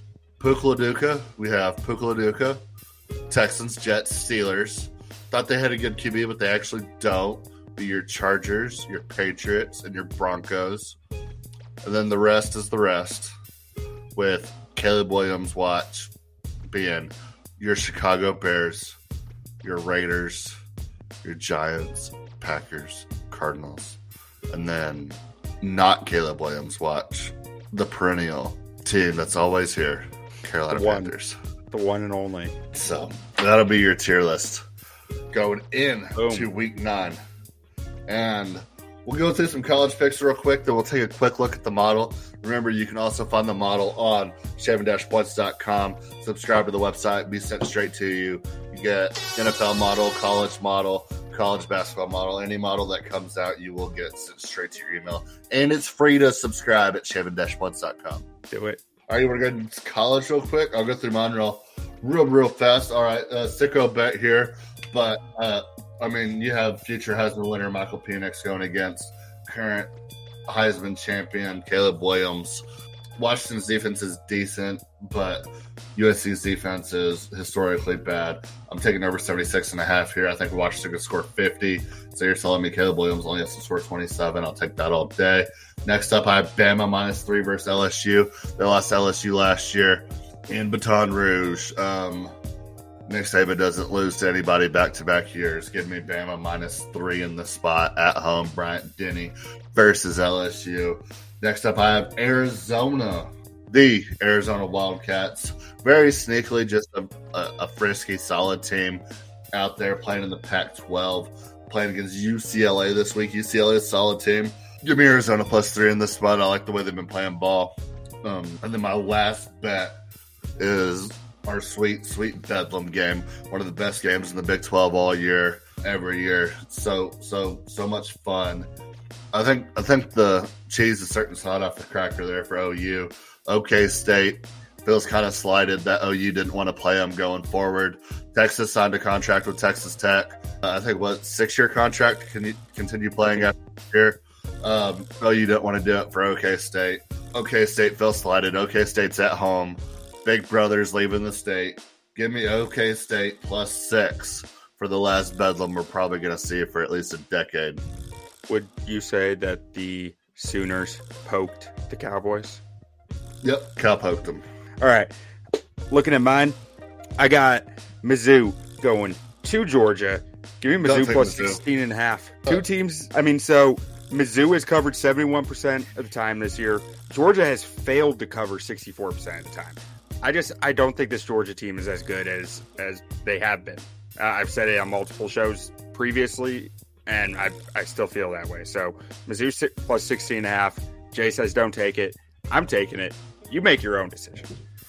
Puka We have Puka Texans, Jets, Steelers. Thought they had a good Q B, but they actually don't. Be your Chargers, your Patriots, and your Broncos. And then the rest is the rest, with Caleb Williams' watch being your Chicago Bears, your Raiders, your Giants, Packers, Cardinals, and then not Caleb Williams' watch, the perennial team that's always here, Carolina The one. Panthers. The one and only. So that'll be your tier list going in Boom. to week nine. And we'll go through some college picks real quick, then we'll take a quick look at the model. Remember, you can also find the model on Shaving Points dot com. Subscribe to the website, be sent straight to you. You get N F L model, college model, college basketball model. Any model that comes out, you will get sent straight to your email. And it's free to subscribe at Shaving Points dot com. Do it. All right, you want to go into college real quick? I'll go through mine real, real, real fast. All right, uh, sicko bet here. But, uh, I mean, you have future Heisman winner Michael Penix going against current Heisman champion Caleb Williams. Washington's defense is decent, but U S C's defense is historically bad. I'm taking over seventy-six and a half here. I think Washington could score fifty. So you're telling me Caleb Williams only has to score twenty-seven. I'll take that all day. Next up, I have Bama minus three versus L S U. They lost L S U last year in Baton Rouge. Um, Nick Saban doesn't lose to anybody back-to-back years. Give me Bama minus three in the spot at home. Bryant Denny versus L S U. Next up, I have Arizona, the Arizona Wildcats. Very sneakily, just a, a, a frisky, solid team out there playing in the Pac twelve, playing against U C L A this week. U C L A is a solid team. Give me Arizona plus three in this spot. I like the way they've been playing ball. Um, and then my last bet is our sweet, sweet Bedlam game. One of the best games in the Big twelve all year, every year. So, so, so much fun. I think I think the cheese is certainly not off the cracker there for O U. OK State feels kind of slighted that O U didn't want to play them going forward. Texas signed a contract with Texas Tech. Uh, I think, what, six-year contract? Can you continue playing after this year? Um, O U didn't want to do it for OK State. OK State feels slighted. OK State's at home. Big Brother's leaving the state. Give me OK State plus six for the last Bedlam we're probably going to see for at least a decade. Would you say that the Sooners poked the Cowboys? Yep, Cal poked them. All right. Looking at mine, I got Mizzou going to Georgia. Give me Don't Mizzou take plus Mizzou. sixteen and a half. Oh. Two teams. I mean, so Mizzou has covered seventy-one percent of the time this year. Georgia has failed to cover sixty-four percent of the time. I just, I don't think this Georgia team is as good as, as they have been. Uh, I've said it on multiple shows previously, and I I still feel that way. So Mizzou si- plus sixteen and a half. Jay says don't take it. I'm taking it. You make your own decision.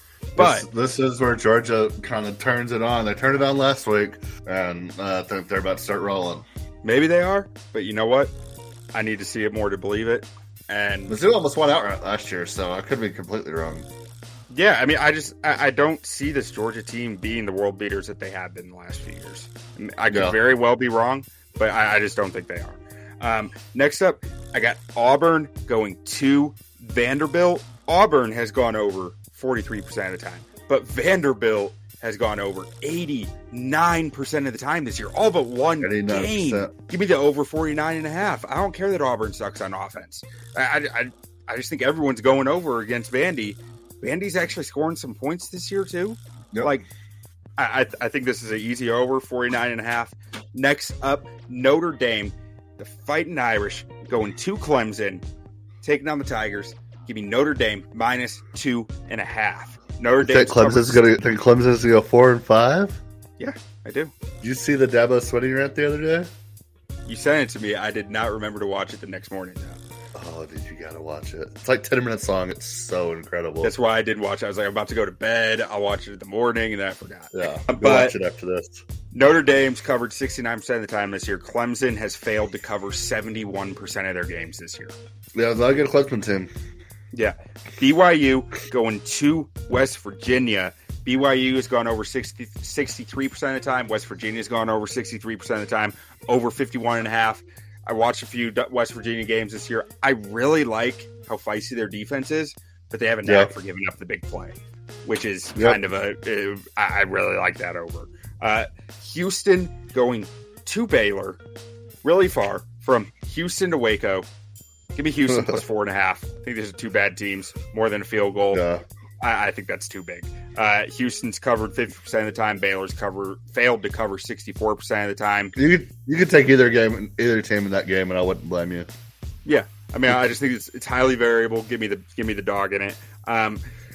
But this, this is where Georgia kind of turns it on. They turned it on last week, and uh, I think they're about to start rolling. Maybe they are, but you know what? I need to see it more to believe it. And Mizzou almost won outright last year, so I could be completely wrong. Yeah, I mean, I just I, I don't see this Georgia team being the world beaters that they have been in the last few years. I could Yeah. very well be wrong, but I, I just don't think they are. Um, next up, I got Auburn going to Vanderbilt. Auburn has gone over forty-three percent of the time, but Vanderbilt has gone over eighty-nine percent of the time this year, all but one eighty-nine percent. game. Give me the over forty-nine and a half. I don't care that Auburn sucks on offense. I, I, I, I just think everyone's going over against Vandy. Vandy's actually scoring some points this year too. Yep. Like, I, I, I think this is an easy over, forty-nine and a half. Next up, Notre Dame, the Fighting Irish, going to Clemson, taking on the Tigers. Give me Notre Dame minus two and a half. Notre Dame. Think Clemson's going to think Clemson's going to go four and five? Yeah, I do. Did you see the Dabo sweating rant the other day? You sent it to me. I did not remember to watch it the next morning, though. Oh, dude, you got to watch it. It's like ten minutes long. It's so incredible. That's why I didn't watch it. I was like, I'm about to go to bed. I'll watch it in the morning, and then I forgot. Yeah, Uh, go but watch it after this. Notre Dame's covered sixty-nine percent of the time this year. Clemson has failed to cover seventy-one percent of their games this year. Yeah, it's not a good Clemson team. Yeah. B Y U going to West Virginia. B Y U has gone over sixty, sixty-three percent of the time. West Virginia's gone over sixty-three percent of the time, over fifty-one and a half. I watched a few West Virginia games this year. I really like how feisty their defense is, but they have a knack Yeah. for giving up the big play, which is Yep. kind of a. Uh, I I really like that over. Uh, Houston going to Baylor, really far from Houston to Waco. Give me Houston plus four and a half. I think these are two bad teams, more than a field goal. Yeah. I, I think that's too big. Uh, Houston's covered fifty percent of the time. Baylor's cover failed to cover sixty-four percent of the time. You could you could take either game, either team in that game, and I wouldn't blame you. Yeah, I mean, I just think it's, it's highly variable. Give me the give me the dog in it. Um,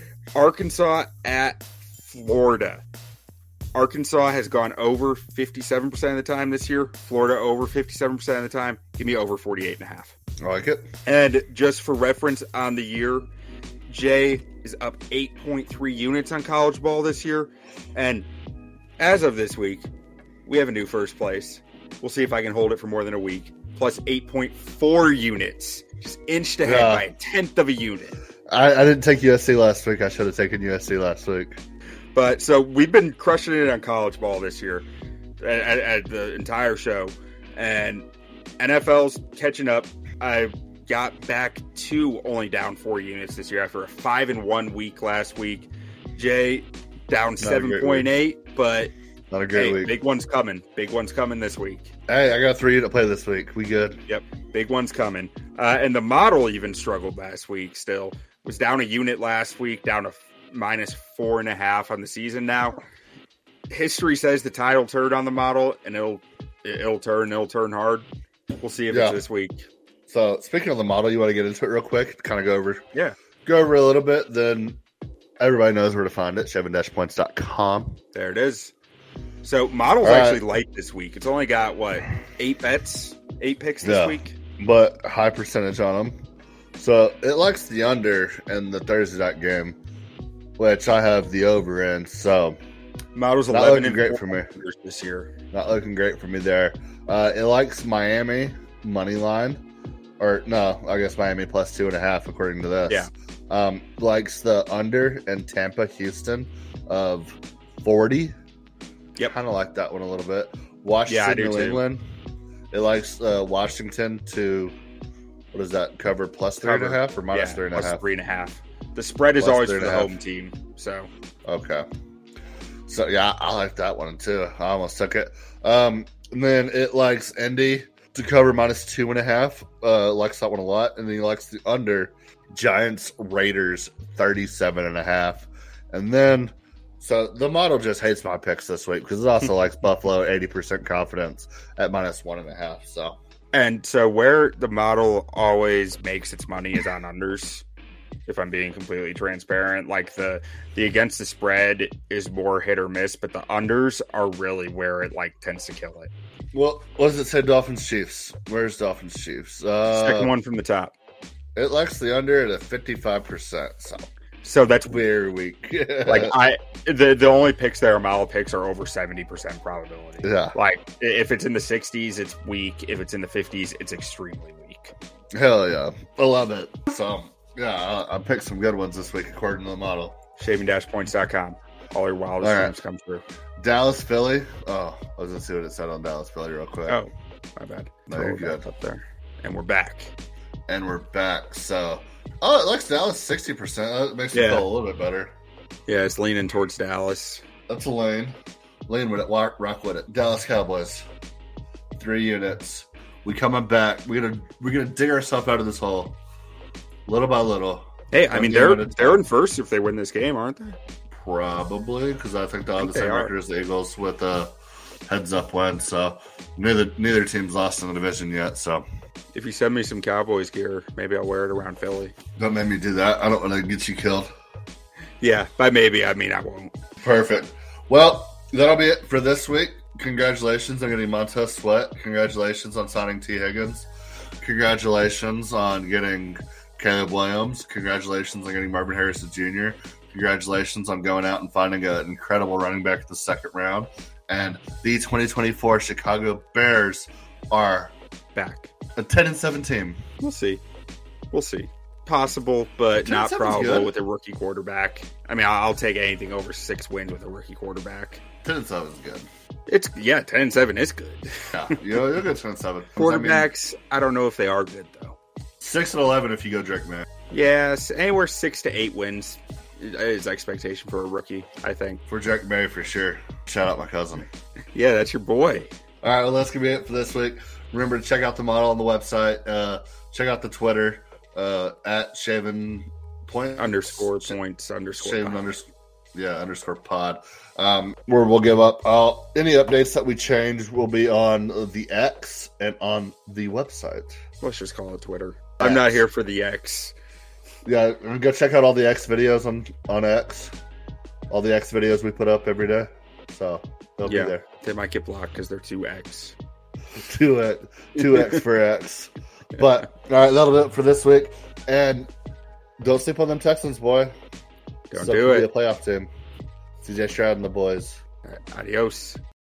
Arkansas at Florida. Arkansas has gone over fifty-seven percent of the time this year. Florida over fifty-seven percent of the time. Give me over forty-eight and a half. I like it. And just for reference on the year, Jay is up eight point three units on college ball this year. And as of this week, we have a new first place. We'll see if I can hold it for more than a week. Plus eight point four units. Just inched ahead Yeah. by a tenth of a unit. I, I didn't take U S C last week. I should have taken U S C last week. But so we've been crushing it on college ball this year at, at, at the entire show. And N F L's catching up. I got back to only down four units this year after a five and one week last week. Jay down seven point eight, but Not a great hey, week. big one's coming. Big one's coming this week. Hey, I got a three unit play this week. We good. Yep, big one's coming. Uh, and the model even struggled last week. Still was down a unit last week, down to minus four and a half on the season now. History says the tide will turn on the model, and it'll it'll turn. It'll turn hard. We'll see if Yeah. it's this week. So speaking of the model, you want to get into it real quick? Kind of go over, Yeah, go over a little bit. Then everybody knows where to find it. seven dash points dot com. there it is. So model's All right. actually light this week. It's only got what eight bets, eight picks this Yeah. week. But high percentage on them. So it likes the under in the Thursday night game, which I have the over in. So Model's Not eleven looking and great four for me. this year. not looking great for me there. Uh, it likes Miami money line, or no, I guess Miami plus two and a half according to this. Yeah. Um, likes the under in Tampa, Houston of forty. Yep. Kind of like that one a little bit. Washington, Yeah, I do New too. England. It likes uh, Washington to what is that cover plus three and a Cover. half or minus Yeah, three and a plus half? three and a half. The spread is Plus always three for and the a half. home team. So Okay. So yeah, I like that one too. I almost took it. Um, and then it likes Indy to cover minus two and a half. Uh, likes that one a lot. And then he likes the under Giants Raiders thirty-seven and a half. And then so the model just hates my picks this week because it also likes Buffalo eighty percent confidence at minus one and a half. So And so where the model always makes its money is on unders. if I'm being completely transparent. Like the the against the spread is more hit or miss, but the unders are really where it like tends to kill it. Well, what does it say? Dolphins Chiefs. Where's Dolphins Chiefs? Uh, Second one from the top. It likes the under at a fifty-five percent. So So that's very weak. like I the the only picks that are model picks are over seventy percent probability. Yeah. Like if it's in the sixties, it's weak. If it's in the fifties, it's extremely weak. Hell yeah. I love it. So, yeah, I, I picked some good ones this week according to the model. shaving dash points dot com. All your wildest All right. dreams come true. Dallas, Philly. Oh, I was going to see what it said on Dallas, Philly real quick. Oh, my bad. No, Throw you're it good. back up there. And we're back. And we're back. So, oh, it likes Dallas sixty percent. That makes me Yeah. feel a little bit better. Yeah, it's leaning towards Dallas. That's a lane. Lane with it. Rock, rock with it. Dallas Cowboys. Three units. We coming back. We're gonna we're gonna dig ourselves out of this hole, little by little. Hey, I One mean game they're at a time. they're in first if they win this game, aren't they? Probably because I think they'll have think the same they are. record as the Eagles with a heads up win. So neither neither team's lost in the division yet. So If you send me some Cowboys gear, maybe I'll wear it around Philly. don't make me do that. I don't want to get you killed. Yeah, by maybe I mean I won't. Perfect. Well, that'll be it for this week. Congratulations on getting Montez Sweat. Congratulations on signing T. Higgins. Congratulations on getting Caleb Williams. Congratulations on getting Marvin Harrison Junior Congratulations on going out and finding an incredible running back at the second round. And the twenty twenty-four Chicago Bears are Back. a ten and seven team. We'll see. We'll see. Possible, but ten and not seven's probable good. with a rookie quarterback. I mean, I'll I'll take anything over six wins with a rookie quarterback. ten and seven is good. It's yeah, ten and seven is good. Yeah, you'll, you'll get ten and seven. Quarterbacks, I don't know if they are good though. six and eleven if you go Drake May. Yes, anywhere six to eight wins is expectation for a rookie, I think. For Drake May, for sure. Shout out my cousin. Yeah, that's your boy. All right, well, that's going to be it for this week. Remember to check out the model on the website. Uh, check out the Twitter uh, at Shaven Point Underscore points underscore. Shaven pod. underscore yeah underscore pod. Um, where we'll give up all any updates that we change will be on the X and on the website. Let's just call it Twitter. I'm not here for the X. Yeah, and go check out all the X videos on on X. All the X videos we put up every day. So they'll Yeah, be there. they might get blocked because they're two X. Two X, two X for X. But all right, that'll do it for this week. And don't sleep on them Texans, boy. Don't Suck do to be it. a playoff team. C J Stroud and the boys. Adios.